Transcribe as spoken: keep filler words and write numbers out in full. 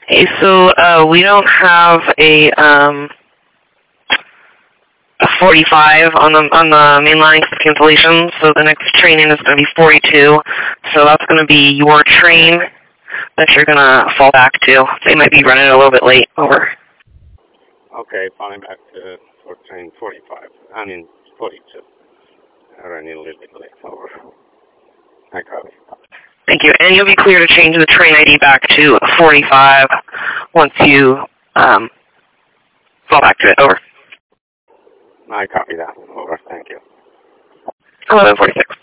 Hey, so uh, we don't have a um, a forty-five on the on the main line cancellation, so the next training is going to be forty-two. So that's going to be your train that you're going to fall back to. They might be running a little bit late. Over. Okay, falling back to for train forty-five. I mean forty-two. I'm running a little bit late. Over. I copy. Thank you. And you'll be clear to change the train I D back to forty-five once you um, fall back to it. Over. I copy that. Over. Thank you. eleven forty-six.